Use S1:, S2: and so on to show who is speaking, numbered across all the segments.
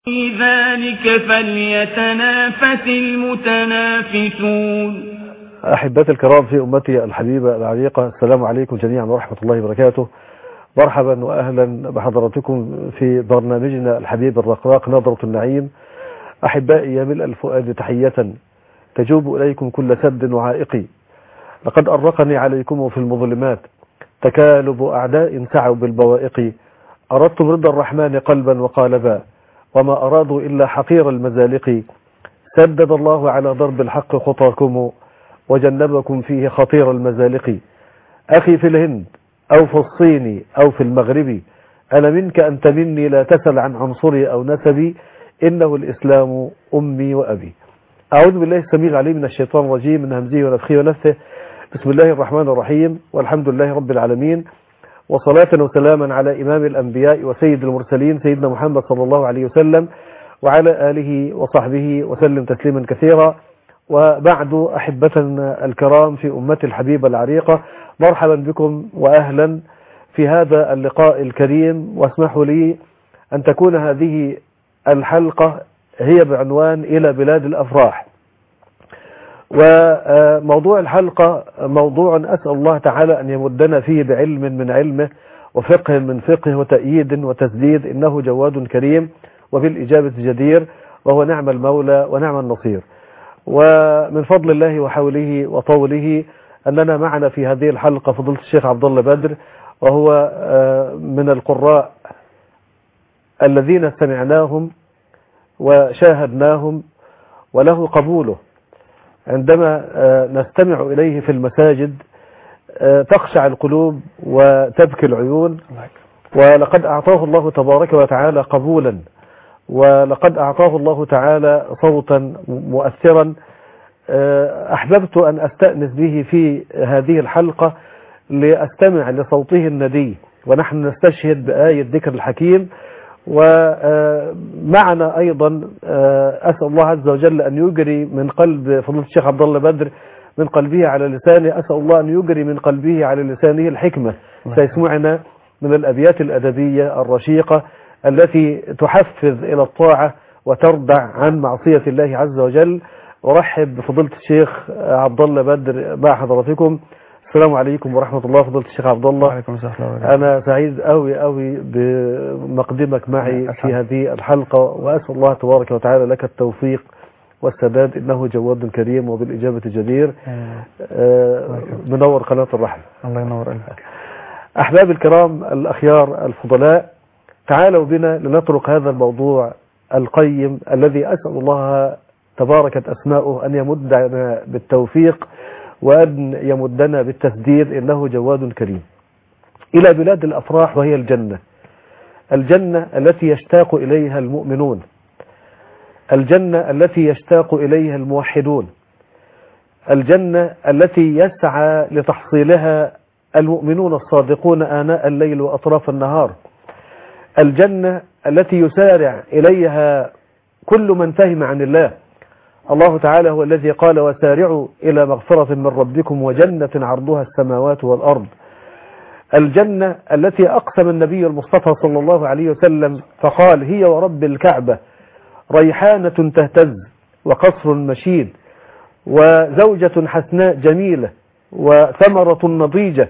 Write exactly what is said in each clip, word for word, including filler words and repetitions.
S1: في ذلك فليتنافس المتنافسون.
S2: أحبتي الكرام في أمتي الحبيبة العريقة، السلام عليكم جميعا ورحمة الله وبركاته. مرحبا وأهلا بحضراتكم في برنامجنا الحبيب الرقراق نظرة النعيم. أحبائي يا ملء الفؤاد تحية تجوب إليكم كل سد وعائقي، لقد أرقني عليكم في المظلمات تكالب أعداء سعوا بالبوائق، أردتم رضا الرحمن قلبا وقالبا وما أرادوا إلا حقير المزالق، سدد الله على ضرب الحق خطاكم وجنبكم فيه خطير المزالق. أخي في الهند أو في الصين أو في المغرب، أنا منك أنت مني، لا تسل عن عنصري أو نسبي، إنه الإسلام أمي وأبي. أعوذ بالله السميع العليم من الشيطان الرجيم من همزه ونفخه ونفثه. بسم الله الرحمن الرحيم، والحمد لله رب العالمين، وصلاة وسلاما على إمام الأنبياء وسيد المرسلين سيدنا محمد صلى الله عليه وسلم وعلى آله وصحبه وسلم تسليما كثيرا. وبعد أحبتنا الكرام في أمتي الحبيبة العريقة، مرحبا بكم وأهلا في هذا اللقاء الكريم. واسمحوا لي أن تكون هذه الحلقة هي بعنوان إلى بلاد الأفراح. وموضوع الحلقة موضوع أسأل الله تعالى أن يمدنا فيه بعلم من علمه وفقه من فقه وتأييد وتسديد، إنه جواد كريم وبالإجابة جدير، وهو نعم المولى ونعم النصير. ومن فضل الله وحوله وطوله أننا معنا في هذه الحلقة فضيلة الشيخ عبد الله بدر، وهو من القراء الذين سمعناهم وشاهدناهم وله قبوله. عندما نستمع إليه في المساجد تخشع القلوب وتبكي العيون، ولقد أعطاه الله تبارك وتعالى قبولا، ولقد أعطاه الله تعالى صوتا مؤثرا. أحببت أن أستأنس به في هذه الحلقة لأستمع لصوته الندي، ونحن نستشهد بآية ذكر الحكيم. ومعنا أيضا أسأل الله عز وجل أن يجري من قلب فضيلة الشيخ عبد الله بدر من قلبه على لسانه، أسأل الله أن يجري من قلبه على لسانه الحكمة، سيسمعنا من الأبيات الأدبية الرشيقة التي تحفز إلى الطاعة وتردع عن معصية الله عز وجل. ورحب بفضيلة الشيخ عبد الله بدر مع حضراتكم. السلام عليكم ورحمة الله فضيلة الشيخ عبد الله.
S3: وعليكم السلام.
S2: أنا سعيد أوي أوي بمقدمك معي في هذه الحلقة، وأسأل الله تبارك وتعالى لك التوفيق والسداد، إنه جواد كريم وبالإجابة جدير. آه منور قناة الرحمة.
S3: الله ينور قلبك.
S2: أحباب الكرام الأخيار الفضلاء، تعالوا بنا لنطرق هذا الموضوع القيم الذي أسأل الله تباركت أسماؤه أن يمدنا بالتوفيق وأن يمدنا بالتسديد، إنه جواد كريم. إلى بلاد الأفراح، وهي الجنة، الجنة التي يشتاق إليها المؤمنون، الجنة التي يشتاق إليها الموحدون، الجنة التي يسعى لتحصيلها المؤمنون الصادقون آناء الليل وأطراف النهار، الجنة التي يسارع إليها كل من فهم عن الله. الله تعالى هو الذي قال: وسارعوا إلى مغفرة من ربكم وجنة عرضها السماوات والأرض. الجنة التي أقسم النبي المصطفى صلى الله عليه وسلم فقال: هي ورب الكعبة ريحانة تهتز وقصر مشيد وزوجة حسناء جميلة وثمرة نضيجة.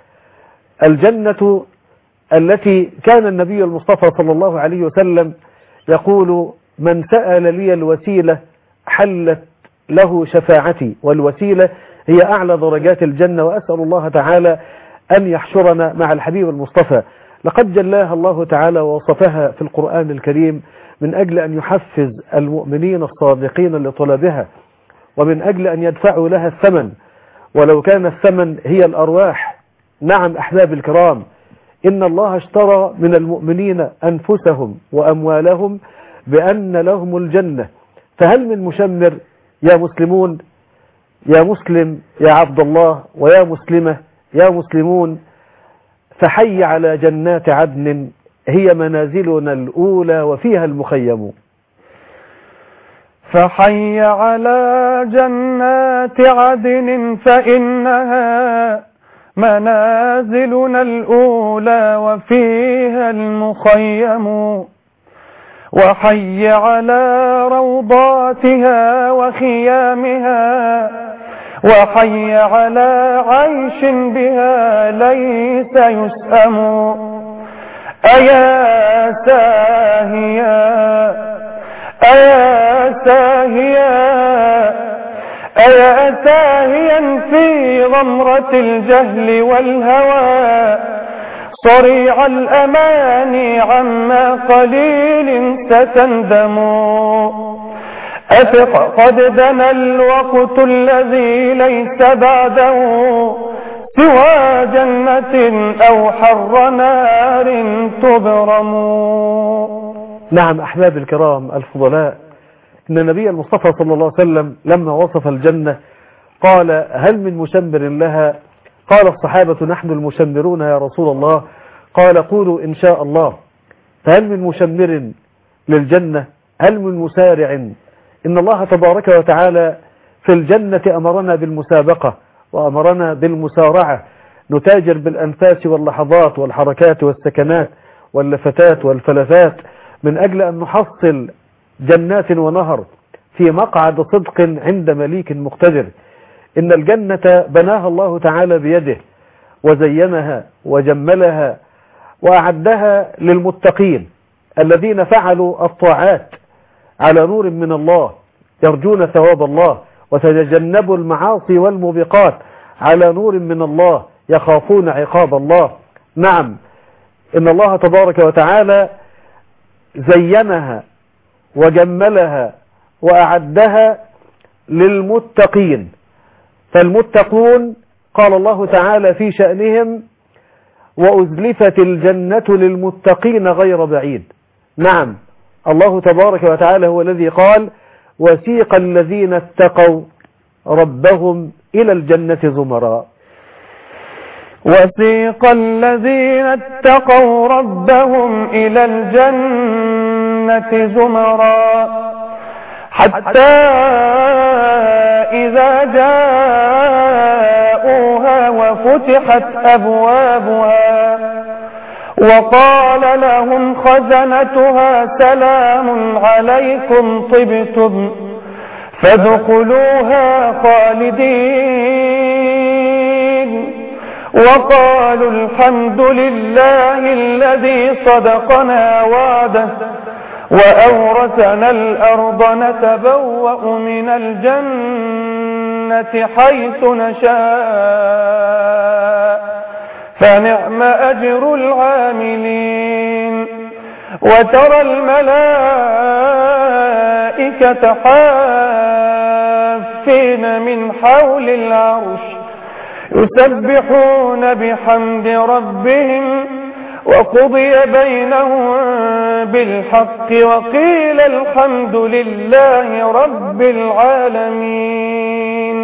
S2: الجنة التي كان النبي المصطفى صلى الله عليه وسلم يقول: من سأل لي الوسيلة حلت له شفاعتي، والوسيلة هي أعلى درجات الجنة. وأسأل الله تعالى أن يحشرنا مع الحبيب المصطفى. لقد جلاها الله تعالى ووصفها في القرآن الكريم من أجل أن يحفز المؤمنين الصادقين لطلبها، ومن أجل أن يدفعوا لها الثمن، ولو كان الثمن هي الأرواح. نعم أحباب الكرام، إن الله اشترى من المؤمنين أنفسهم وأموالهم بأن لهم الجنة. فهل من مشمر يا مسلمون، يا مسلم يا عبد الله، ويا مسلمة يا مسلمون، فحي على جنات عدن هي منازلنا الأولى وفيها المخيم.
S3: فحي على جنات عدن فإنها منازلنا الأولى وفيها المخيم. وحي على روضاتها وخيامها وحي على عيش بها ليس يسأم أيا ساهيا أيا ساهيا أيا ساهيا في غمرة الجهل والهوى صريع الأماني عما قليل ستندم أثق قد دنا الوقت الذي ليس بعده سوى جنة أو حر نار تبرم.
S2: نعم أحباب الكرام الفضلاء، إن النبي المصطفى صلى الله عليه وسلم لما وصف الجنة قال هل من مشمر لها؟ قال الصحابة نحن المشمرون يا رسول الله. قال قولوا إن شاء الله. فهل من مشمر للجنة؟ هل من مسارع؟ إن الله تبارك وتعالى في الجنة أمرنا بالمسابقة وأمرنا بالمسارعة، نتاجر بالأنفاس واللحظات والحركات والسكنات واللفتات والفلفات من أجل أن نحصل جنات ونهر في مقعد صدق عند مليك مقتدر. إن الجنة بناها الله تعالى بيده وزينها وجملها وأعدها للمتقين الذين فعلوا الطاعات على نور من الله يرجون ثواب الله، وتجنبوا المعاصي والموبقات على نور من الله يخافون عقاب الله. نعم إن الله تبارك وتعالى زينها وجملها وأعدها للمتقين. فالمتقون قال الله تعالى في شأنهم وأزلفت الجنة للمتقين غير بعيد. نعم الله تبارك وتعالى هو الذي قال وسيق الذين اتقوا ربهم إلى الجنة زمرا.
S3: وسيق الذين اتقوا ربهم إلى الجنة زمرا حتى إذا جاءوها وفتحت أبوابها وقال لهم خزنتها سلام عليكم طبتم فادخلوها خالدين وقالوا الحمد لله الذي صدقنا وعده وأورثنا الأرض نتبوأ من الجنة حيث نشاء فنعم أجر العاملين. وترى الملائكة حافين من حول العرش يسبحون بحمد ربهم وقضي بينهم بالحق وقيل الحمد لله رب العالمين.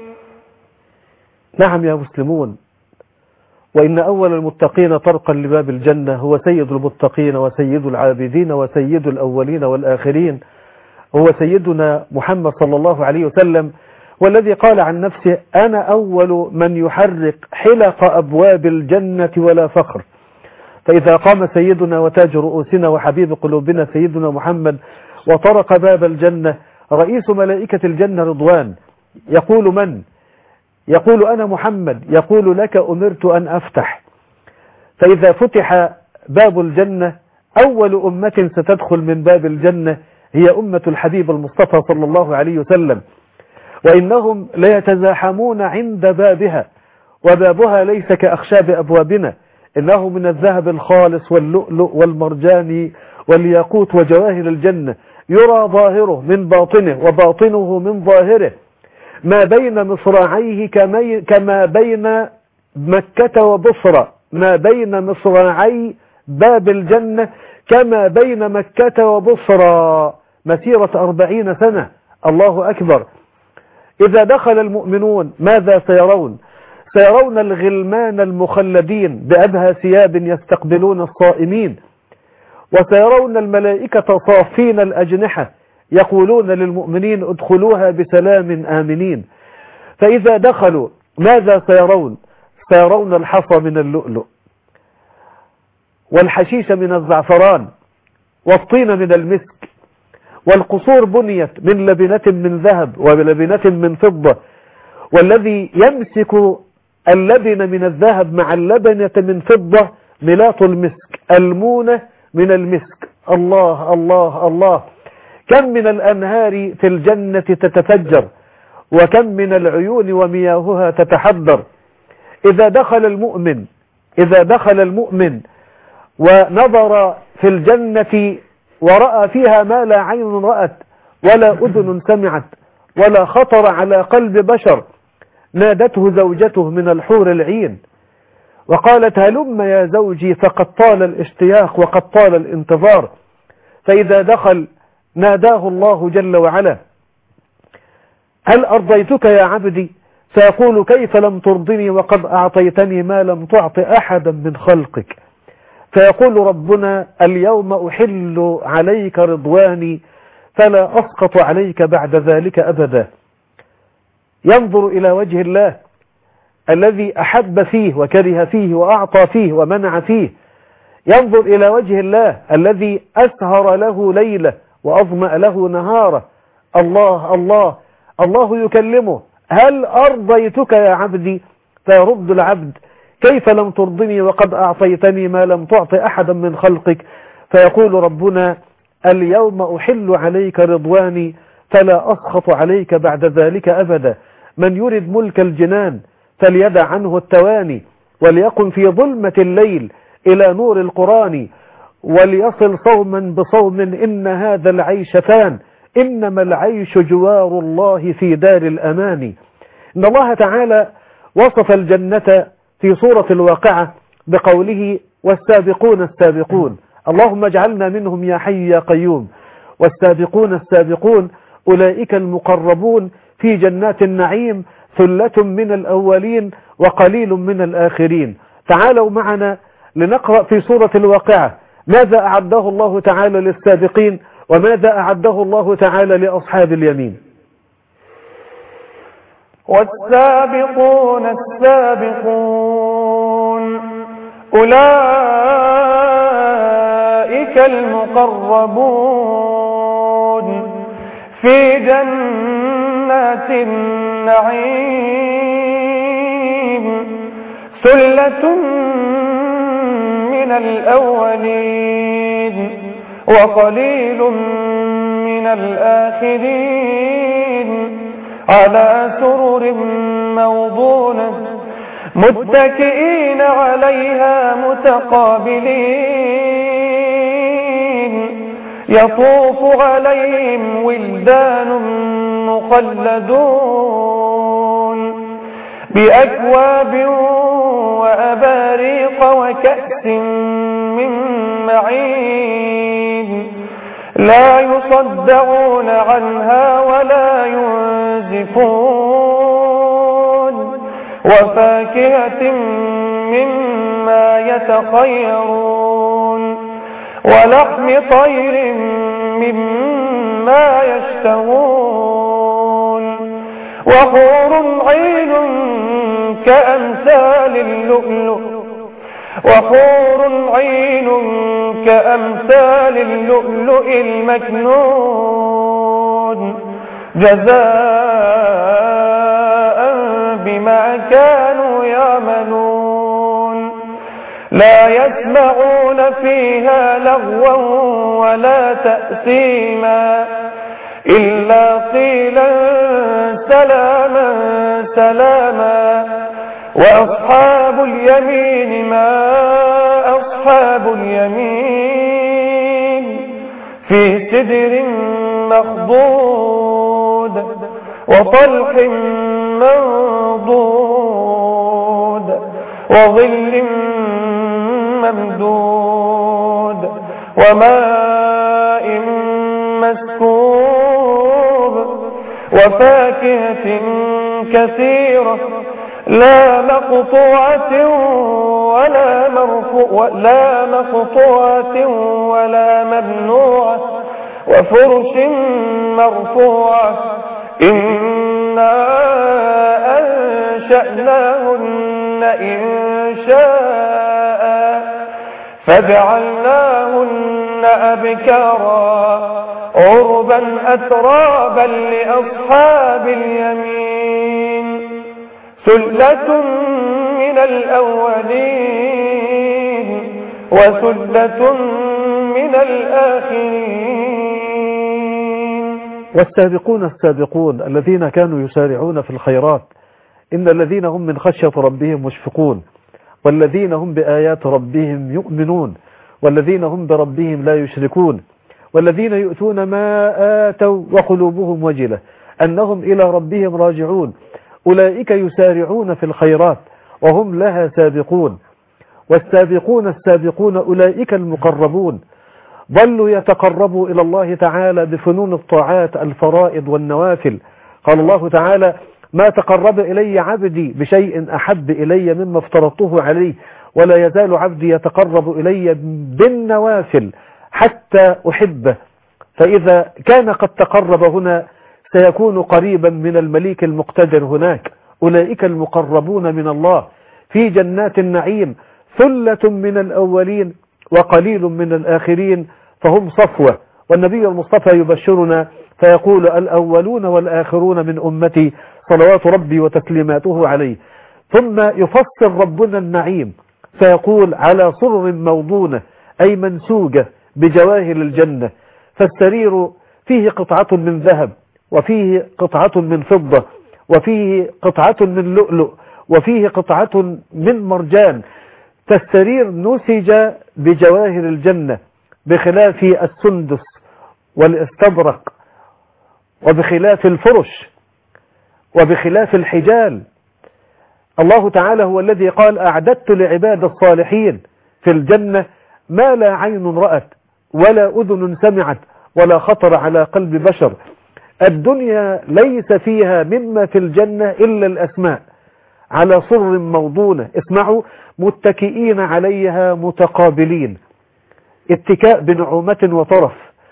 S2: نعم يا مسلمون، وإن أول المتقين طرقا لباب الجنة هو سيد المتقين وسيد العابدين وسيد الأولين والآخرين، هو سيدنا محمد صلى الله عليه وسلم، والذي قال عن نفسه أنا أول من يحرق حلق أبواب الجنة ولا فخر. فإذا قام سيدنا وتاج رؤوسنا وحبيب قلوبنا سيدنا محمد وطرق باب الجنة، رئيس ملائكة الجنة رضوان يقول من؟ يقول أنا محمد، يقول لك أمرت أن أفتح. فإذا فتح باب الجنة أول أمة ستدخل من باب الجنة هي أمة الحبيب المصطفى صلى الله عليه وسلم، وإنهم ليتزاحمون عند بابها، وبابها ليس كأخشاب أبوابنا، إنه من الذهب الخالص واللؤلؤ والمرجان والياقوت وجواهر الجنة، يرى ظاهره من باطنه وباطنه من ظاهره، ما بين مصراعيه كما بين مكة وبصرى، ما بين مصراعي باب الجنة كما بين مكة وبصرى مسيرة أربعين سنة. الله أكبر. إذا دخل المؤمنون ماذا سيرون؟ سيرون الغلمان المخلدين بأبهى ثياب يستقبلون الصائمين، وسيرون الملائكة صافين الأجنحة يقولون للمؤمنين ادخلوها بسلام آمنين. فإذا دخلوا ماذا سيرون؟ سيرون الحصى من اللؤلؤ والحشيش من الزعفران والطين من المسك، والقصور بنيت من لبنة من ذهب ولبنة من فضة، والذي يمسك اللبن من الذهب مع اللبنة من فضة ملاط المسك، المونة من المسك. الله الله الله. كم من الأنهار في الجنة تتفجر، وكم من العيون ومياهها تتحدر. إذا دخل المؤمن إذا دخل المؤمن ونظر في الجنة ورأى فيها ما لا عين رأت ولا أذن سمعت ولا خطر على قلب بشر، نادته زوجته من الحور العين وقالت هلم يا زوجي فقد طال الاشتياق وقد طال الانتظار. فإذا دخل ناداه الله جل وعلا هل أرضيتك يا عبدي؟ فيقول كيف لم ترضني وقد أعطيتني ما لم تعط أحدا من خلقك. فيقول ربنا اليوم أحل عليك رضواني فلا أسقط عليك بعد ذلك أبدا. ينظر إلى وجه الله الذي أحب فيه وكره فيه وأعطى فيه ومنع فيه. ينظر إلى وجه الله الذي أسهر له ليلة وأظمأ له نهاره. الله الله الله يكلمه هل أرضيتك يا عبدي؟ فيرد العبد كيف لم ترضني وقد أعطيتني ما لم تعط أحدا من خلقك. فيقول ربنا اليوم أحل عليك رضواني فلا أسخط عليك بعد ذلك أبدا. من يرد ملك الجنان فليدع عنه التواني وليقم في ظلمة الليل إلى نور القرآن وليصل صوما بصوم إن هذا العيش فان إنما العيش جوار الله في دار الأمان. إن الله تعالى وصف الجنة في سورة الواقعة بقوله والسابقون السابقون. اللهم اجعلنا منهم يا حي يا قيوم. والسابقون السابقون أولئك المقربون في جنات النعيم ثلة من الأولين وقليل من الآخرين. تعالوا معنا لنقرأ في سورة الواقعة ماذا أعده الله تعالى للسابقين وماذا أعده الله تعالى لأصحاب اليمين.
S3: والسابقون السابقون أولئك المقربون في جنات النعيم ثلة من الأولين وقليل من الآخرين على سرر موضونة متكئين عليها متقابلين يطوف عليهم ولدان مخلدون بأكواب وأباريق وكأس من معين لا يصدعون عنها ولا ينزفون وفاكهة مما يتخيرون ولحم طير مما يشتهون وحور عين كأمثال اللؤلؤ وحور عين كأمثال اللؤلؤ المكنون جزاء بما كانوا يعملون لا يسمعون فيها لغوا ولا تأثيما إلا قيلا سلاما سلاما وأصحاب اليمين ما أصحاب اليمين في سدر مخضود وطلح منضود وظل ممدود وماء مسكوب وفاكهة كثيرة لا مقطوعة ولا مرفوع لا مقطوعة ولا ممنوعة وفرش مرفوعة إنا أنشأناهن إنشاء فجعلناهن أبكارا عربا أترابا لأصحاب اليمين ثلة من الأولين وثلة من الآخرين.
S2: والسابقون السابقون الذين كانوا يسارعون في الخيرات إن الذين هم من خشية ربهم مشفقون والذين هم بآيات ربهم يؤمنون والذين هم بربهم لا يشركون والذين يؤتون ما آتوا وقلوبهم وجلة أنهم إلى ربهم راجعون أولئك يسارعون في الخيرات وهم لها سابقون. والسابقون السابقون أولئك المقربون ظلوا يتقربوا إلى الله تعالى بفنون الطاعات الفرائض والنوافل. قال الله تعالى ما تقرب إلي عبدي بشيء أحب إلي مما افترضته عليه ولا يزال عبدي يتقرب إلي بالنوافل حتى أحبه. فإذا كان قد تقرب هنا سيكون قريبا من المليك المقتدر هناك. أولئك المقربون من الله في جنات النعيم ثلة من الأولين وقليل من الآخرين فهم صفوة. والنبي المصطفى يبشرنا فيقول الأولون والآخرون من أمتي صلوات ربي وتسليماته عليه. ثم يفسر ربنا النعيم فيقول على سرر موضونة أي منسوجة بجواهر الجنة فالسرير فيه قطعة من ذهب وفيه قطعة من فضة وفيه قطعة من لؤلؤ وفيه قطعة من مرجان. فالسرير نسج بجواهر الجنة بخلاف السندس والاستبرق وبخلاف الفرش وبخلاف الحجال. الله تعالى هو الذي قال أعددت لعباد الصالحين في الجنة ما لا عين رأت ولا أذن سمعت ولا خطر على قلب بشر. الدنيا ليس فيها مما في الجنة إلا الأسماء على سرر موضونة اسمعوا متكئين عليها متقابلين اتكاء بنعومة وطرف.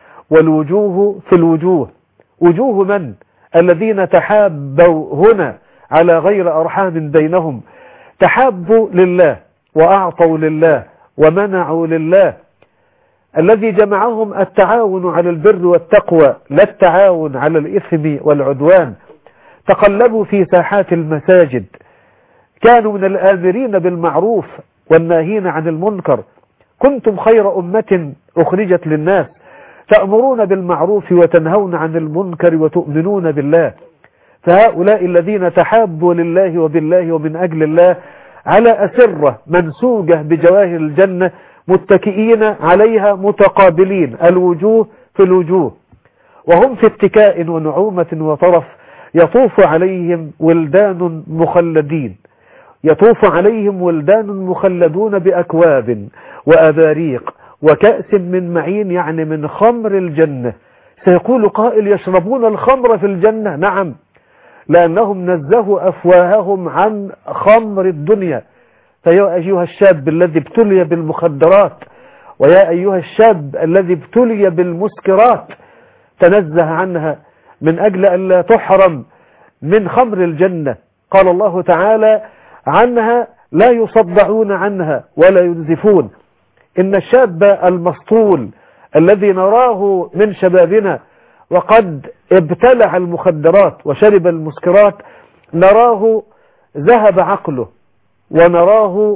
S2: والوجوه في الوجوه وجوه من الذين تحابوا هنا على غير أرحام بينهم تحابوا لله وأعطوا لله ومنعوا لله. الذي جمعهم التعاون على البر والتقوى لا التعاون على الإثم والعدوان. تقلبوا في ساحات المساجد كانوا من الآمرين بالمعروف والناهين عن المنكر. كنتم خير أمة أخرجت للناس تأمرون بالمعروف وتنهون عن المنكر وتؤمنون بالله. فهؤلاء الذين تحابوا لله وبالله ومن أجل الله على أسرة منسوجة بجواهر الجنة متكئين عليها متقابلين الوجوه في الوجوه وهم في اتكاء ونعومة وطرف. يطوف عليهم ولدان مخلدين يطوف عليهم ولدان مخلدون بأكواب وأباريق وكأس من معين يعني من خمر الجنة. سيقول قائل يشربون الخمر في الجنة؟ نعم لأنهم نزهوا أفواههم عن خمر الدنيا. فيا أيها الشاب الذي ابتلي بالمخدرات ويا أيها الشاب الذي ابتلي بالمسكرات تنزه عنها من أجل أن لا تحرم من خمر الجنة. قال الله تعالى عنها لا يصدعون عنها ولا ينزفون. إن الشاب المسطول الذي نراه من شبابنا وقد ابتلع المخدرات وشرب المسكرات نراه ذهب عقله ونراه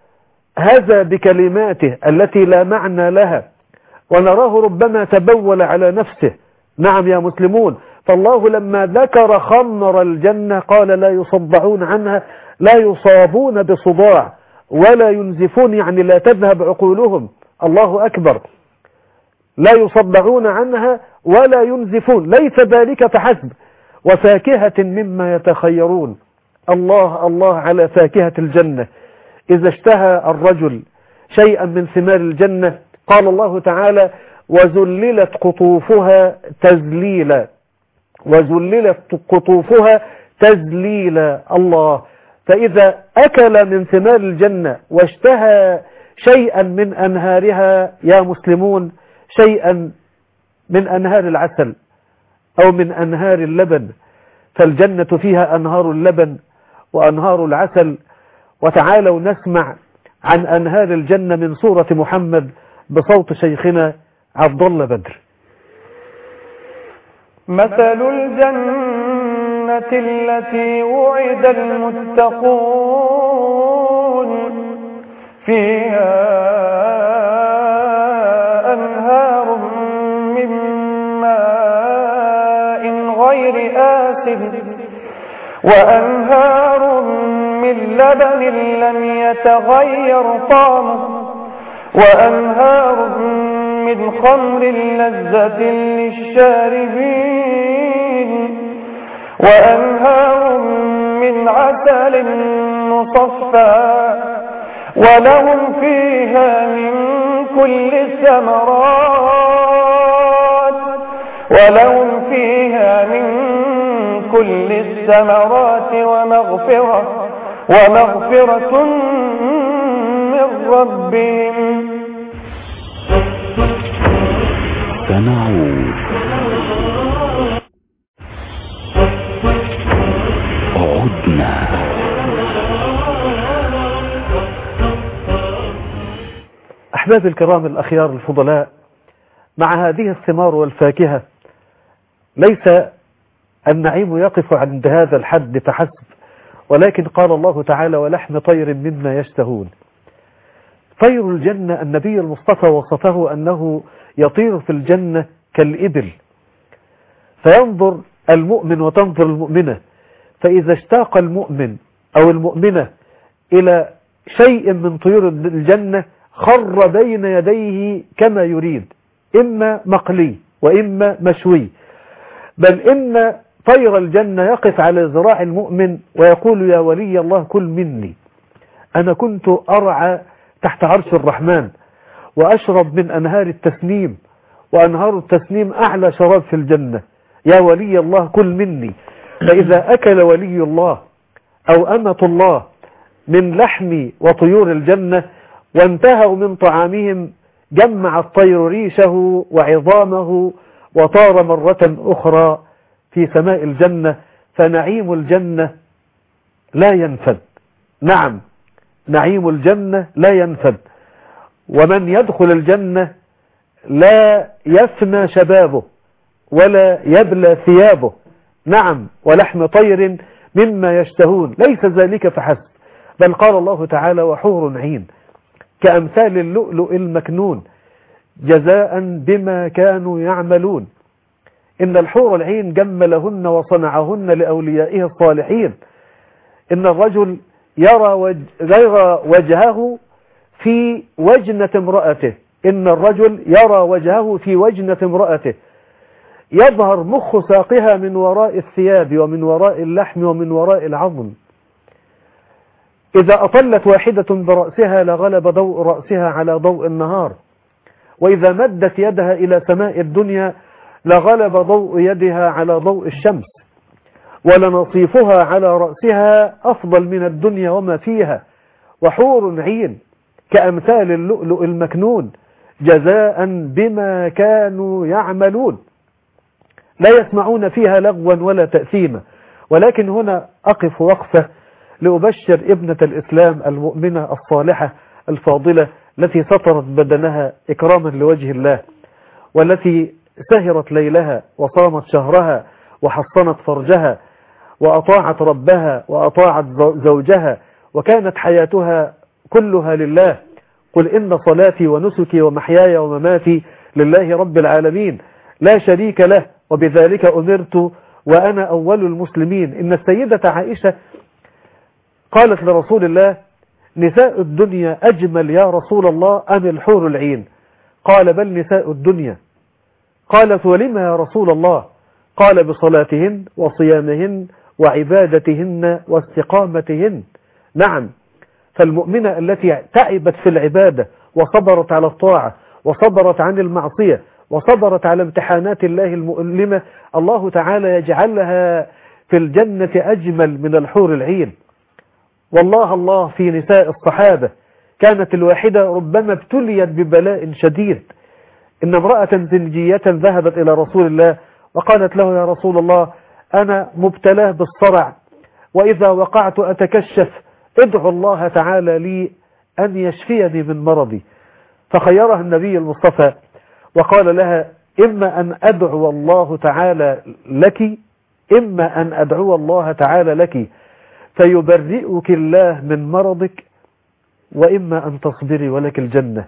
S2: هذا بكلماته التي لا معنى لها ونراه ربما تبول على نفسه. نعم يا مسلمون. فالله لما ذكر خمر الجنة قال لا يصدعون عنها لا يصابون بصداع ولا ينزفون يعني لا تذهب عقولهم. الله أكبر. لا يصدعون عنها ولا ينزفون. ليس ذلك فحسب وفاكهة مما يتخيرون. الله الله على فاكهة الجنة. إذا اشتهى الرجل شيئا من ثمار الجنة قال الله تعالى وذللت قطوفها تذليلا وذللت قطوفها تذليلا. الله. فإذا أكل من ثمار الجنة واشتهى شيئا من أنهارها يا مسلمون شيئا من أنهار العسل أو من أنهار اللبن فالجنة فيها أنهار اللبن وأنهار العسل. وتعالوا نسمع عن أنهار الجنة من سورة محمد بصوت شيخنا عبد الله بدر.
S3: مثل الجنة التي وعد المتقون فيها أنهار من ماء غير آسن وأنهار من لبن لم يتغير طعمه وأنهار من خمر لذة للشاربين وأنهار من عسل مصفى ولهم فيها من كل الثمرات ولهم فيها من كل الثمرات ومغفرة ومغفرة من ربهم.
S4: سنعود عدنا.
S2: أحباب الكرام الأخيار الفضلاء، مع هذه الثمار والفاكهة ليس النعيم يقف عند هذا الحد فحسب، ولكن قال الله تعالى ولحم طير مما يشتهون. طير الجنة النبي المصطفى وصفه أنه يطير في الجنة كالإبل، فينظر المؤمن وتنظر المؤمنة، فإذا اشتاق المؤمن أو المؤمنة إلى شيء من طيور الجنة خر بين يديه كما يريد، إما مقلي وإما مشوي، بل إن طير الجنة يقف على ذراع المؤمن ويقول يا ولي الله كل مني، أنا كنت أرعى تحت عرش الرحمن وأشرب من أنهار التسنيم، وأنهار التسنيم أعلى شراب في الجنة، يا ولي الله كل مني. فإذا أكل ولي الله أو أمة الله من لحم وطيور الجنة وانتهوا من طعامهم جمع الطير ريشه وعظامه وطار مرة أخرى في سماء الجنة، فنعيم الجنة لا ينفد. نعم، نعيم الجنة لا ينفد، ومن يدخل الجنة لا يفنى شبابه ولا يبلى ثيابه. نعم، ولحم طير مما يشتهون. ليس ذلك فحسب، بل قال الله تعالى وحور عين كأمثال اللؤلؤ المكنون جزاء بما كانوا يعملون. إن الحور العين جملهن وصنعهن لأوليائه الصالحين. إن الرجل يرى وجه غير وجهه في وجنة امرأته، إن الرجل يرى وجهه في وجنة امرأته، يظهر مخ ساقها من وراء الثياب ومن وراء اللحم ومن وراء العظم. إذا أطلت واحدة برأسها لغلب ضوء رأسها على ضوء النهار، وإذا مدت يدها إلى سماء الدنيا لغلب ضوء يدها على ضوء الشمس، ولنصيفها على رأسها أفضل من الدنيا وما فيها. وحور عين كأمثال اللؤلؤ المكنون جزاء بما كانوا يعملون. لا يسمعون فيها لغوا ولا تأثيما. ولكن هنا أقف وقفة لأبشر ابنة الإسلام المؤمنة الصالحة الفاضلة التي سطرت بدنها إكراما لوجه الله، والتي سهرت ليلها وصامت شهرها وحصنت فرجها وأطاعت ربها وأطاعت زوجها وكانت حياتها كلها لله. قل إن صلاتي ونسكي ومحياي ومماتي لله رب العالمين لا شريك له وبذلك أمرت وأنا أول المسلمين. إن السيدة عائشة قالت لرسول الله نساء الدنيا أجمل يا رسول الله أم الحور العين؟ قال بل نساء الدنيا. قالت ولما يا رسول الله؟ قال بصلاتهن وصيامهن وعبادتهن واستقامتهن. نعم، فالمؤمنة التي تعبت في العبادة وصبرت على الطاعة وصبرت عن المعصية وصبرت على امتحانات الله المؤلمة، الله تعالى يجعلها في الجنة أجمل من الحور العين. والله الله في نساء الصحابة كانت الواحدة ربما ابتليت ببلاء شديد. إن امرأة زنجية ذهبت إلى رسول الله وقالت له يا رسول الله أنا مبتلاه بالصرع وإذا وقعت أتكشف، ادعو الله تعالى لي أن يشفيني من مرضي. فخيرها النبي المصطفى وقال لها إما أن أدعو الله تعالى لك إما أن أدعو الله تعالى لك فيبرئك الله من مرضك، وإما أن تصبري ولك الجنة.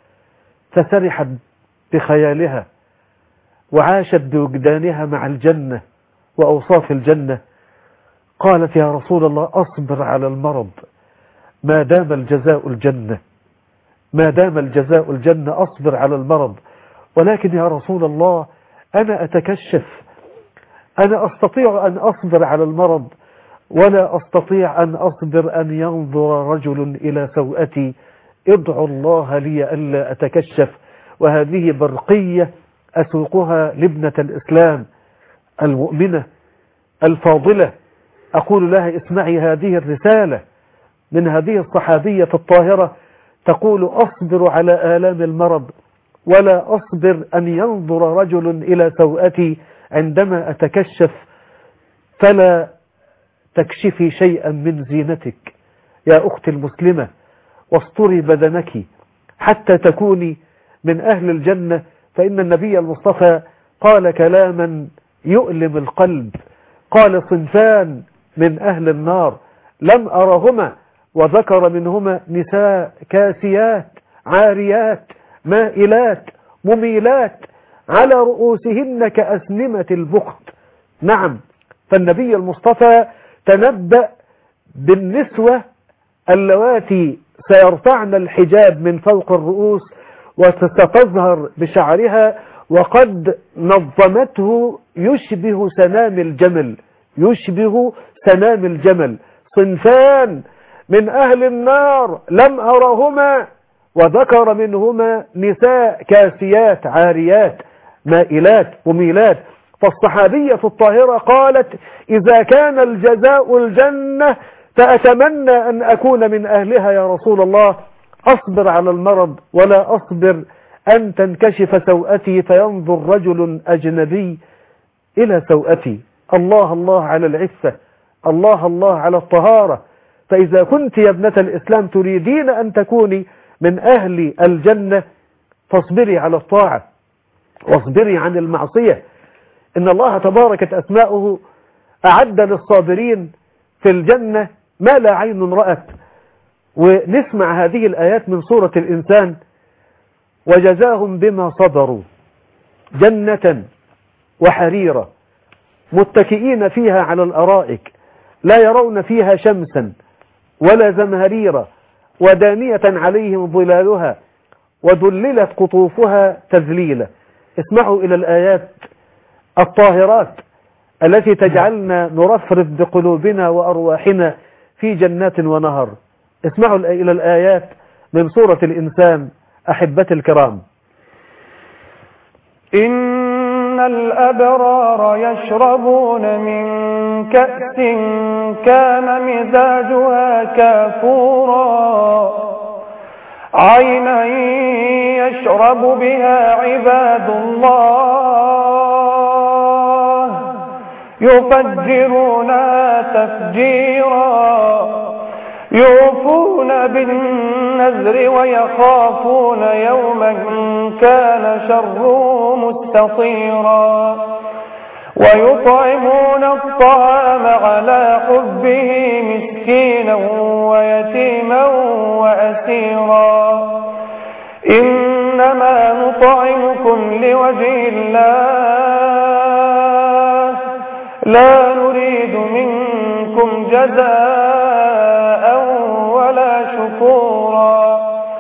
S2: فسرحت بخيالها وعاشت بوجدانها مع الجنة وأوصاف الجنة. قالت يا رسول الله أصبر على المرض ما دام الجزاء الجنة، ما دام الجزاء الجنة أصبر على المرض. ولكن يا رسول الله أنا أتكشف، أنا أستطيع أن أصبر على المرض ولا أستطيع أن أصبر أن ينظر رجل إلى سوءتي، ادعو الله لي ألا أتكشف. وهذه برقية أسوقها لابنة الإسلام المؤمنة الفاضلة، أقول لها اسمعي هذه الرسالة من هذه الصحابية الطاهرة، تقول أصبر على آلام المرض ولا أصبر أن ينظر رجل إلى سوءتي عندما أتكشف، فلا تكشفي شيئا من زينتك يا أختي المسلمة، واستري بدنك حتى تكوني من أهل الجنة. فإن النبي المصطفى قال كلاما يؤلم القلب، قال صنفان من أهل النار لم أرهما، وذكر منهما نساء كاسيات عاريات مائلات مميلات على رؤوسهن كأسنمة البخت. نعم، فالنبي المصطفى تنبأ بالنسوة اللواتي سيرفعن الحجاب من فوق الرؤوس وستظهر بشعرها، وقد نظمته يشبه سنام الجمل، يشبه سنام الجمل. صنفان من أهل النار لم أرهما، وذكر منهما نساء كاسيات عاريات مائلات مميلات. فالصحابية الطاهرة قالت إذا كان الجزاء الجنة فأتمنى أن أكون من أهلها يا رسول الله، أصبر على المرض ولا أصبر أن تنكشف سوءتي فينظر رجل أجنبي إلى سوءتي. الله الله على العفة، الله الله على الطهارة. فإذا كنت يا ابنة الإسلام تريدين أن تكوني من أهل الجنة فاصبري على الطاعة واصبري عن المعصية. إن الله تباركت أسماؤه أعد للصابرين في الجنة ما لا عين رأت. ونسمع هذه الآيات من سورة الإنسان: وجزاهم بما صبروا جنة وحريرا متكئين فيها على الأرائك لا يرون فيها شمسا ولا زمهريرا ودانية عليهم ظلالها وذللت قطوفها تذليلا. اسمعوا إلى الآيات الطاهرات التي تجعلنا نرفرف بقلوبنا وأرواحنا في جنات ونهر. اسمعوا إلى الآيات من سورة الإنسان أحبتي الكرام:
S3: إن الأبرار يشربون من كأس كان مزاجها كافورا عينا يشرب بها عباد الله يفجرونها تفجيرا يوفون بالنذر ويخافون يوما كان شره مستطيرا ويطعمون الطعام على حبه مسكينا ويتيما وأسيرا إنما نطعمكم لوجه الله لا نريد منكم جزاء ولا شكورا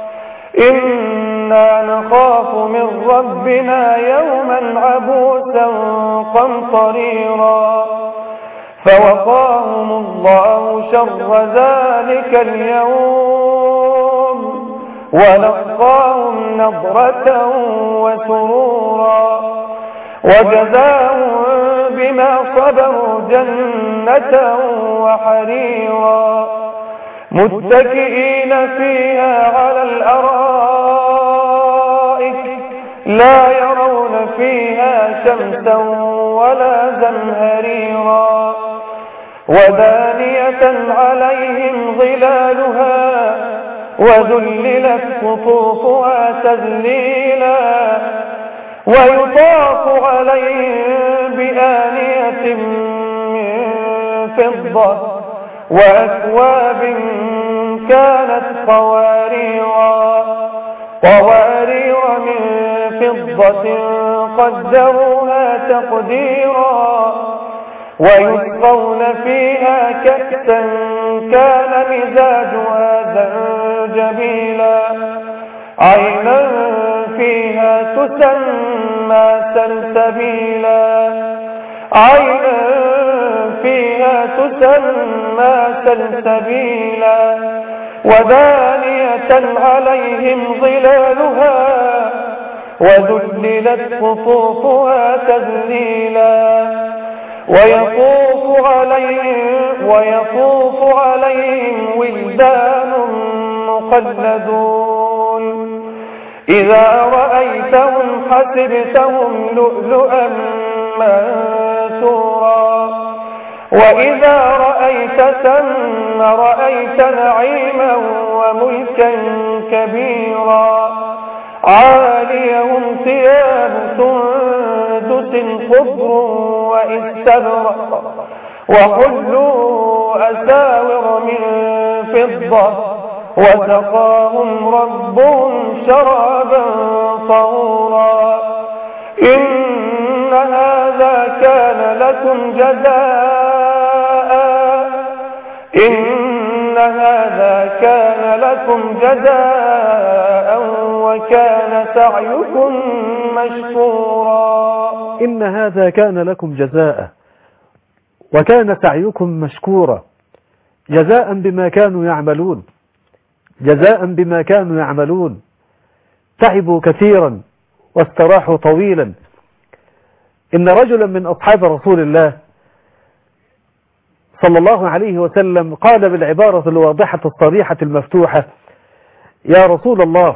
S3: إنا نخاف من ربنا يوما عبوسا قمطريرا فوقاهم الله شر ذلك اليوم ولقاهم نضرة وسرورا وجزاهم بما صبروا جنة وحريرا متكئين فيها على الأرائك لا يرون فيها شمسا ولا زمهريرا ودانية عليهم ظلالها وذللت قطوفها تذليلا ويطاف عليهم بآنية من فضة وأكواب كانت قواريرا قوارير من فضة قدروها تقديرا ويسقون فيها كأسا كان مزاجها زنجبيلا عينا فيها تسمى سلسبيلا عينا فيها تسمى سلسبيلا ودانية عليهم ظلالها وذللت قطوفها تذليلا ويطوف عليهم ويطوف عليهم ولدان مخلدون إذا رأيتهم حسبتهم لؤلؤا منثورا وإذا رأيت ثم رأيت نعيما وملكا كبيرا عاليهم ثياب سندس خضر واستبرق وحلوا أساور من فضة وسقاهم ربهم شرابا طهورا إن هذا كان لكم جزاء إن هذا كان لكم جزاء وكان سعيكم مشكورا
S2: إن هذا كان لكم جزاء وكان سعيكم مشكورا جزاء بما كانوا يعملون جزاء بما كانوا يعملون تعبوا كثيرا واستراحوا طويلا. إن رجلا من أصحاب رسول الله صلى الله عليه وسلم قال بالعبارة الواضحة الصريحة المفتوحة: يا رسول الله،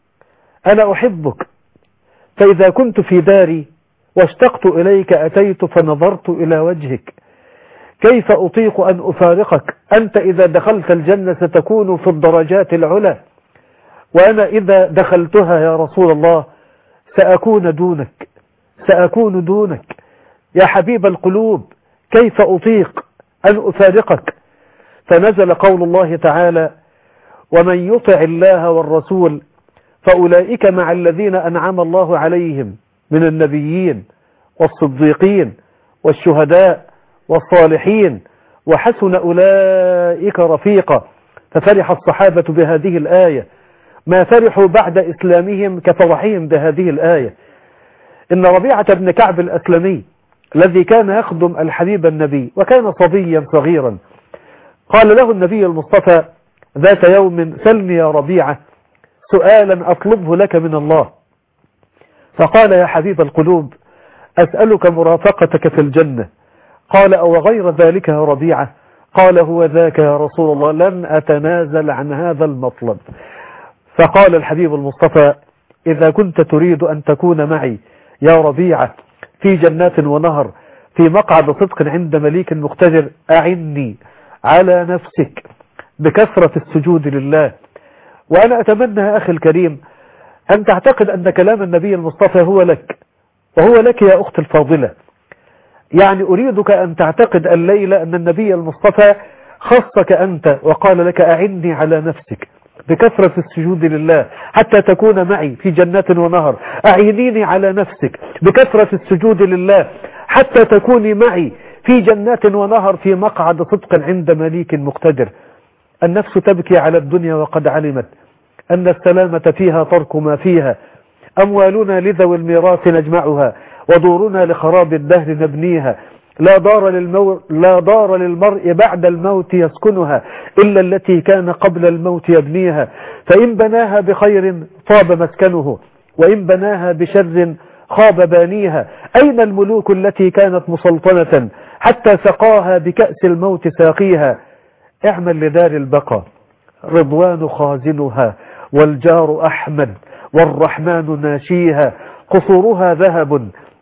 S2: أنا أحبك، فإذا كنت في داري واشتقت إليك أتيت فنظرت إلى وجهك، كيف أطيق أن أفارقك؟ أنت إذا دخلت الجنة ستكون في الدرجات العلى، وأنا إذا دخلتها يا رسول الله سأكون دونك سأكون دونك يا حبيب القلوب، كيف أطيق أن أفارقك؟ فنزل قول الله تعالى: ومن يطع الله والرسول فأولئك مع الذين أنعم الله عليهم من النبيين والصديقين والشهداء والصالحين وحسن أولئك رفيقا. ففرح الصحابة بهذه الآية ما فرحوا بعد إسلامهم كفرحهم بهذه الآية. إن ربيعة بن كعب الأسلمي الذي كان يخدم الحبيب النبي وكان صبيا صغيرا، قال له النبي المصطفى ذات يوم: سلني يا ربيعة سؤالا أطلبه لك من الله. فقال: يا حبيب القلوب، أسألك مرافقتك في الجنة. قال: أو غير ذلك يا ربيعة؟ قال: هو ذاك يا رسول الله، لن أتنازل عن هذا المطلب. فقال الحبيب المصطفى: إذا كنت تريد أن تكون معي يا ربيعة في جنات ونهر في مقعد صدق عند مليك مقتدر، أعني على نفسك بكثرة السجود لله. وأنا أتمنى يا أخي الكريم أن تعتقد أن كلام النبي المصطفى هو لك وهو لك يا أخت الفاضلة. يعني أريدك أن تعتقد الليلة أن النبي المصطفى خصك أنت وقال لك: أعني على نفسك بكثرة السجود لله حتى تكون معي في جنات ونهر، أعينيني على نفسك بكثرة السجود لله حتى تكوني معي في جنات ونهر في مقعد صدق عند مليك مقتدر. النفس تبكي على الدنيا وقد علمت أن السلامة فيها ترك ما فيها، أموالنا لذوي الميراث نجمعها ودورنا لخراب الدهر نبنيها، لا دار للمو... لا دار للمرء بعد الموت يسكنها إلا التي كان قبل الموت يبنيها، فإن بناها بخير طاب مسكنه وإن بناها بشر خاب بانيها. أين الملوك التي كانت مسلطنة حتى سقاها بكأس الموت ساقيها؟ اعمل لدار البقاء رضوان خازنها والجار أحمد والرحمن ناشيها، قصورها ذهب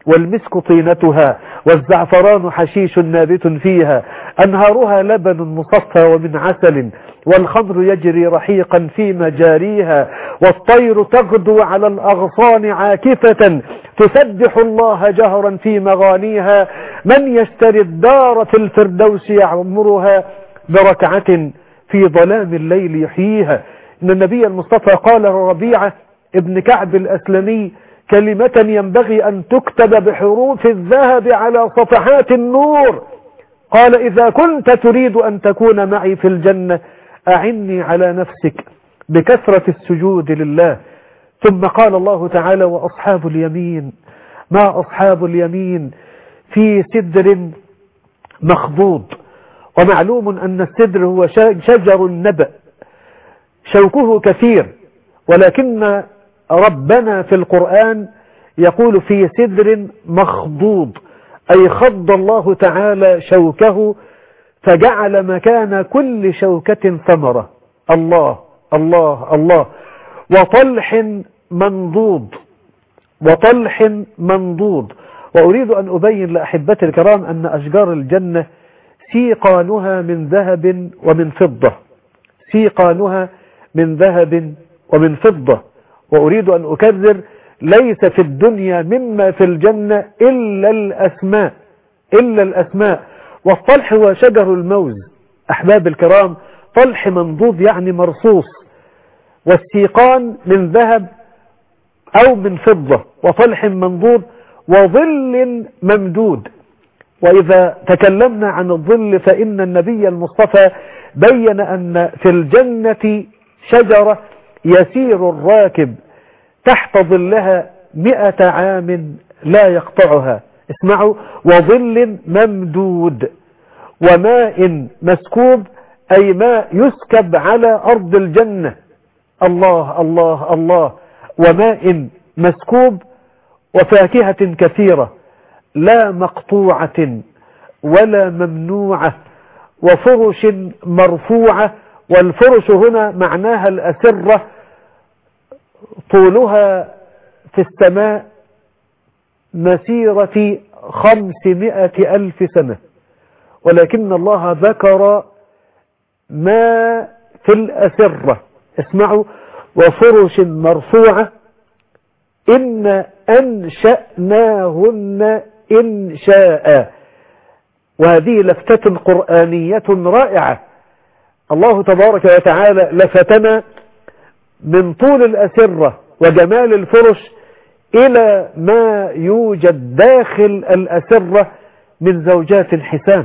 S2: والمسك طينتها والزعفران حشيش نابت فيها أنهارها لبن مصفى ومن عسل والخمر يجري رحيقا في مجاريها والطير تغدو على الأغصان عاكفة تسبح الله جهرا في مغانيها من يشتري الدار في الفردوس يعمرها بركعة في ظلام الليل يحييها. إن النبي المصطفى قال لربيعة ابن كعب الأسلمي كلمة ينبغي أن تكتب بحروف الذهب على صفحات النور، قال إذا كنت تريد أن تكون معي في الجنة أعني على نفسك بكثرة السجود لله. ثم قال الله تعالى وأصحاب اليمين ما أصحاب اليمين في سدر مخضود. ومعلوم أن السدر هو شجر النبأ شوكه كثير، ولكن ربنا في القرآن يقول في سدر مخضود، أي خض الله تعالى شوكه فجعل مكان كل شوكة ثمرة. الله الله الله. وطلح منضود وطلح منضود. وأريد أن أبين لأحبتي الكرام أن أشجار الجنة سيقانها من ذهب ومن فضة، سيقانها من ذهب ومن فضة. وأريد أن أكرر ليس في الدنيا مما في الجنة إلا الأسماء إلا الأسماء. والطلح هو شجر الموز أحباب الكرام، طلح منضود يعني مرصوص، والسيقان من ذهب أو من فضة، وطلح منضود وظل ممدود. وإذا تكلمنا عن الظل فإن النبي المصطفى بين أن في الجنة شجرة يسير الراكب تحت ظلها مئة عام لا يقطعها. اسمعوا، وظل ممدود وماء مسكوب، أي ماء يسكب على أرض الجنة. الله الله الله. وماء مسكوب وفاكهة كثيرة لا مقطوعة ولا ممنوعة وفرش مرفوعة. والفرش هنا معناها الأسرة طولها في السماء مسيرة خمسمائة ألف سنة، ولكن الله ذكر ما في الأسرة. اسمعوا، وفرش مرفوعة إن أنشأناهن إنشاء. وهذه لفتة قرآنية رائعة. الله تبارك وتعالى لفتنا من طول الأسرة وجمال الفرش إلى ما يوجد داخل الأسرة من زوجات حسان.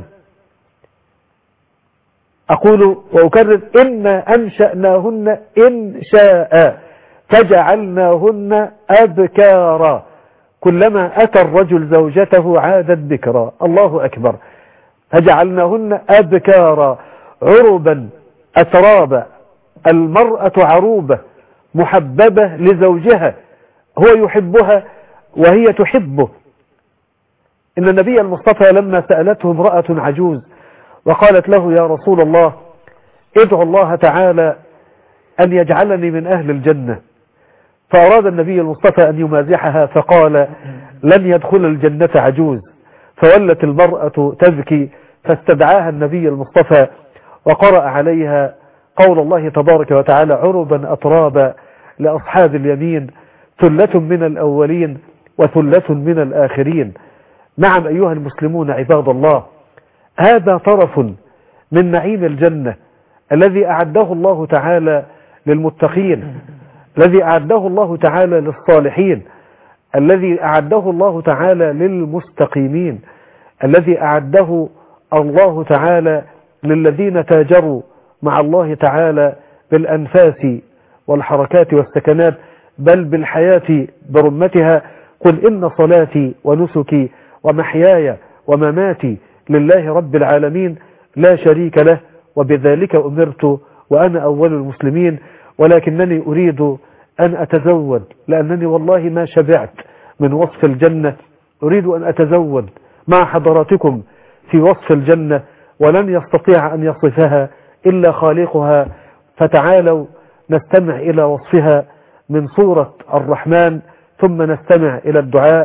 S2: أقول وأكرر إن أنشأناهن إنشاء فجعلناهن أبكارا، كلما أتى الرجل زوجته عادت بكرا. الله أكبر. فجعلناهن أبكارا عربا أترابا. المرأة عروبة محببة لزوجها، هو يحبها وهي تحبه. إن النبي المصطفى لما سألته امرأة عجوز وقالت له يا رسول الله ادعو الله تعالى أن يجعلني من أهل الجنة، فأراد النبي المصطفى أن يمازحها فقال لن يدخل الجنة عجوز. فولت المرأة تبكي، فاستدعاها النبي المصطفى وقرأ عليها قول الله تبارك وتعالى عربا أترابا لأصحاب اليمين ثلة من الأولين وثلة من الآخرين. نعم أيها المسلمون عباد الله، هذا طرف من نعيم الجنة الذي أعده الله تعالى للمتقين، الذي أعده الله تعالى للصالحين، الذي أعده الله تعالى للمستقيمين، الذي أعده الله تعالى للذين تاجروا مع الله تعالى بالأنفاس والحركات والسكنات بل بالحياة برمتها. قل إن صلاتي ونسكي ومحياي ومماتي لله رب العالمين لا شريك له وبذلك أمرت وأنا أول المسلمين. ولكنني أريد أن أتزود، لأنني والله ما شبعت من وصف الجنة. أريد أن أتزود مع حضراتكم في وصف الجنة، ولن يستطيع أن يصفها إلا خالقها. فتعالوا نستمع إلى وصفها من سورة الرحمن، ثم نستمع إلى الدعاء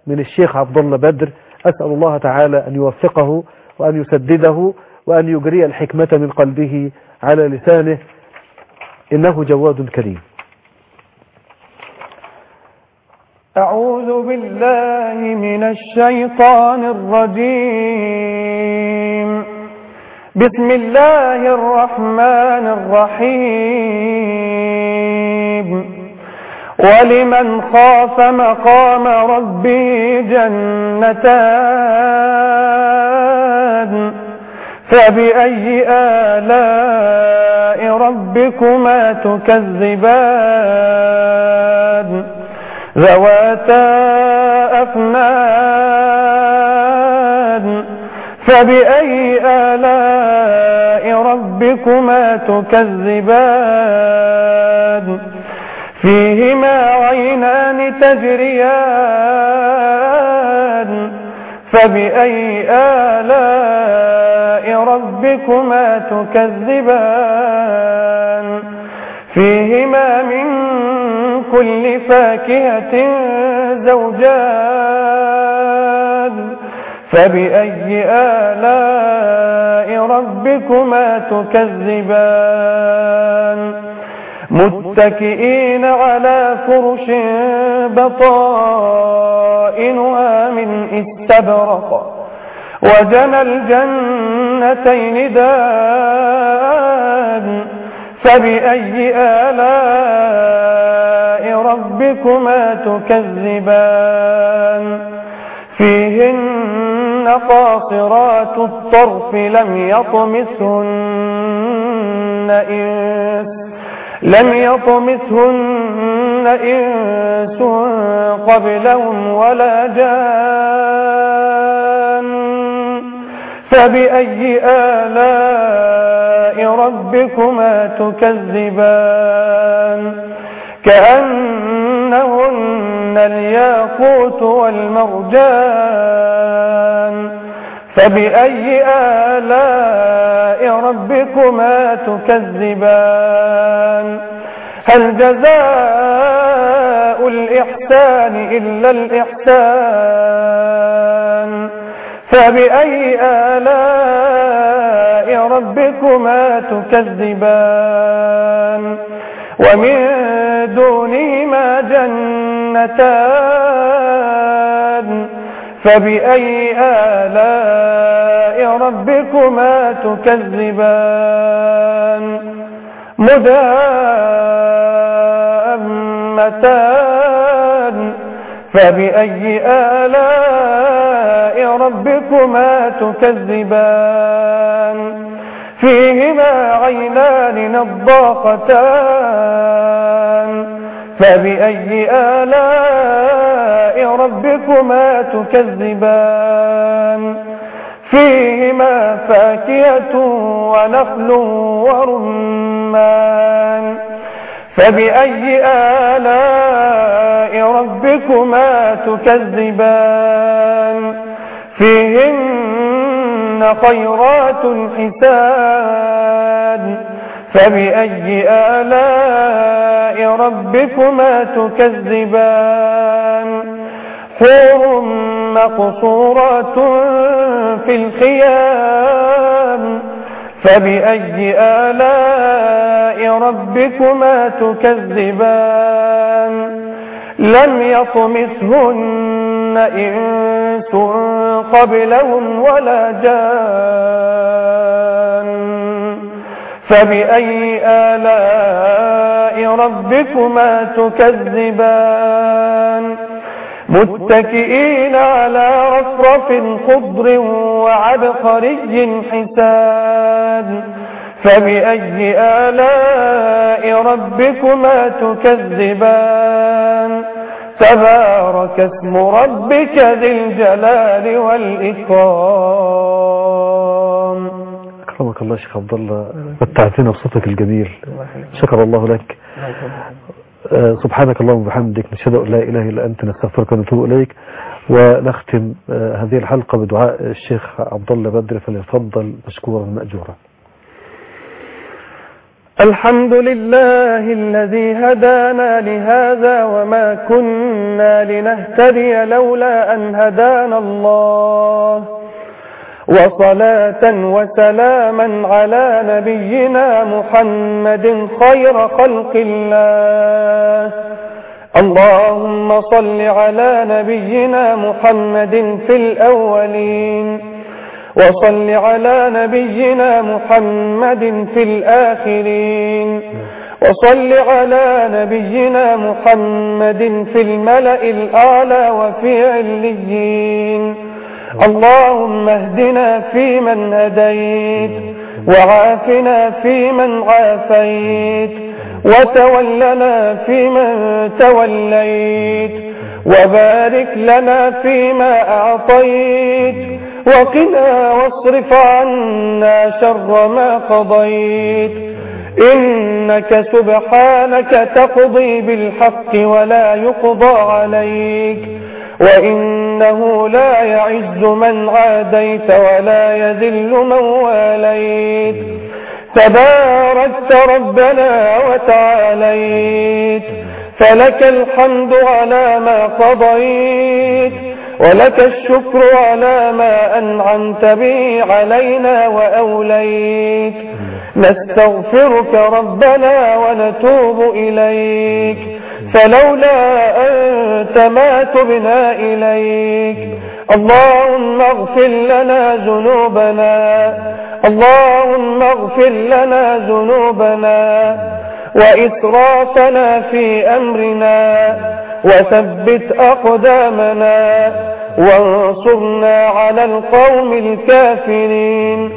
S2: من الشيخ عبد الله بدر. أسأل الله تعالى أن يوفقه وأن يسدده وأن يجري الحكمة من قلبه على لسانه، إنه جواد كريم.
S3: أعوذ بالله من الشيطان الرجيم. بسم الله الرحمن الرحيم. ولمن خاف مقام ربه جنتان فبأي آلاء ربكما تكذبان ذواتا أفنان فبأي آلاء ربكما تكذبان فيهما عينان تجريان فبأي آلاء ربكما تكذبان فيهما من كل فاكهة زوجان فبأي آلاء ربكما تكذبان متكئين على فرش بطائنها من استبرق وجنى الجنتين دان فبأي آلاء ربكما تكذبان فيهن قاصرات الطرف لم يطمثهن إنس لم يطمثهن إنس قبلهم ولا جان فبأي آلاء ربكما تكذبان كأنهن الياقوت والمرجان فبأي آلاء ربكما تكذبان هل جزاء الإحسان إلا الإحسان فبأي آلاء ربكما تكذبان ومن دونهما جنتان فبأي آلاء ربكما تكذبان مدهامتان فبأي آلاء ربكما تكذبان فيهما عينان نضاختان فبأي آلاء ربكما تكذبان فيهما فاكهة ونخل ورمان فبأي آلاء ربكما تكذبان فيهن خيرات حسان فبأي آلاء ربكما تكذبان حور مقصورات في الخيام فبأي آلاء ربكما تكذبان لم يطمثهن إنس قبلهم ولا جان فبأي آلاء ربكما تكذبان متكئين على رفرف خضر وعبقري حسان فبأي آلاء ربكما تكذبان تبارك اسم ربك ذي الجلال والإكرام.
S2: أكرمك الله شيخ عبد الله، متعتنا بصوتك الجميل، شكر الله لك. آه سبحانك اللهم وبحمدك، نشهد أن لا إله إلا أنت، نستغفرك ونتوب إليك. ونختم آه هذه الحلقة بدعاء الشيخ عبد الله بدر، فليتفضل مشكورا مأجورا.
S3: الحمد لله الذي هدانا لهذا وما كنا لنهتدي لولا أن هدانا الله، وصلاة وسلاما على نبينا محمد خير خلق الله. اللهم صل على نبينا محمد في الأولين، وصل على نبينا محمد في الآخرين، وصل على نبينا محمد في الملأ الأعلى وفي عليين. اللهم اهدنا فيمن هديت، وعافنا فيمن عافيت، وتولنا فيمن توليت، وبارك لنا فيما أعطيت، وقنا واصرف عنا شر ما قضيت. إنك سبحانك تقضي بالحق ولا يقضى عليك، وإنه لا يعز من عاديت ولا يذل من واليت. تباركت ربنا وتعاليت، فلك الحمد على ما قضيت، ولك الشكر على ما أنعمت به علينا وأوليت. نستغفرك ربنا ونتوب إليك، فلولا أنت ما تبنا إليك. اللهم اغفر لنا ذنوبنا، اللهم اغفر لنا ذنوبنا وإسرافنا في أمرنا، وثبت أقدامنا وانصرنا على القوم الكافرين.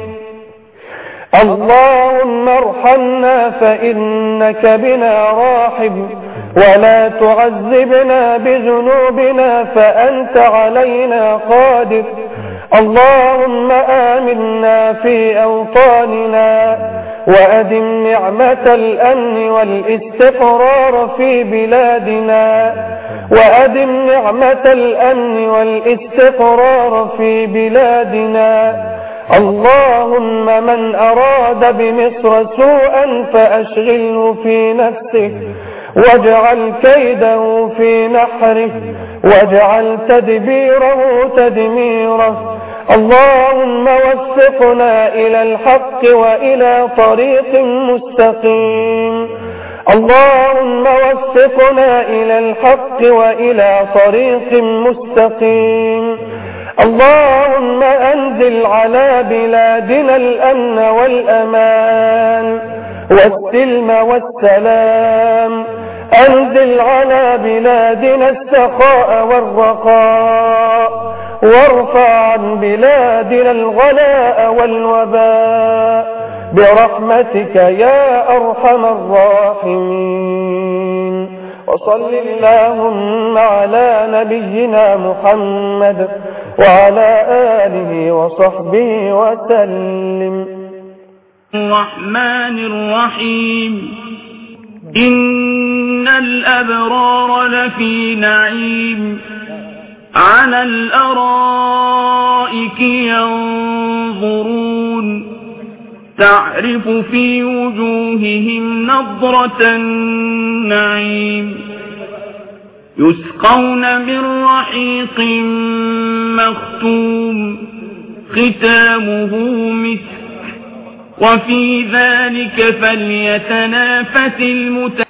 S3: اللهم ارحمنا فإنك بنا راحم، ولا تعذبنا بذنوبنا فأنت علينا قادر. اللهم آمنا في أوطاننا، وأدم نعمة الأمن والاستقرار في بلادنا، وأدم نعمة الأمن والاستقرار في بلادنا. اللهم من أراد بمصر سوءا فأشغله في نفسه، واجعل كيده في نحره، واجعل تدبيره تدميره. اللهم وفقنا إلى الحق وإلى طريق مستقيم. اللهم وفقنا إلى الحق وإلى طريق مستقيم. اللهم أنزل على بلادنا الأمن والأمان والسلم والسلام. أنزل على بلادنا السخاء والرخاء، وارفع عن بلادنا الغلاء والوباء برحمتك يا أرحم الراحمين. وصل اللهم على نبينا محمد وعلى آله وصحبه وسلم.
S1: الرحمن الرحيم. إن الأبرار لفي نعيم، على الأرائك ينظرون، تعرف في وجوههم نضرة النعيم، يسقون من رحيق مختوم، ختامه مسك، وفي ذلك فليتنافس المتنافسون.